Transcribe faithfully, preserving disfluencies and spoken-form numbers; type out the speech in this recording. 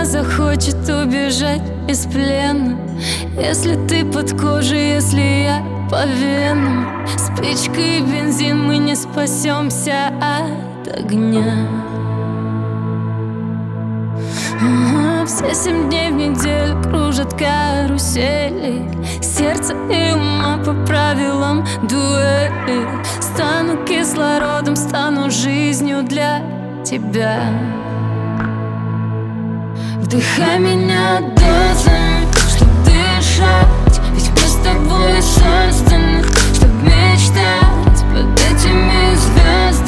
захочет убежать из плена, если ты под кожей, если я по венам. Спичка и бензин, мы не спасемся от огня. Ага, все семь дней в неделю кружат карусели, сердце и ума по правилам дуэли. Стану кислородом, стану жизнью для тебя. Вдыхай меня дозами, чтоб дышать, ведь мы с тобой созданы, чтоб мечтать под этими звездами.